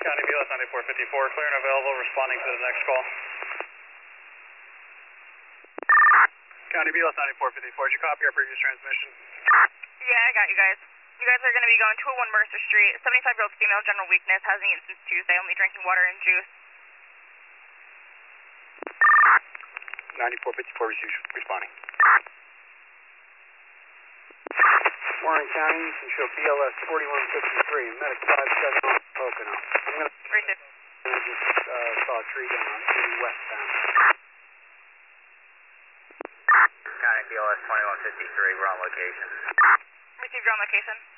County BLS 9454, clear and available, responding to the next call. County BLS 9454, did you copy our previous transmission? Yeah, I got you guys. You guys are going to be going 201 Mercer Street. 75-year-old female, general weakness, hasn't eaten since Tuesday, only drinking water and juice. 9454 received, responding. Warren County, you can show BLS 4153, medic 57 Pocono. I'm going to Receive. I just saw a tree down on westbound. County BLS 2153, we're on location. Received your on location.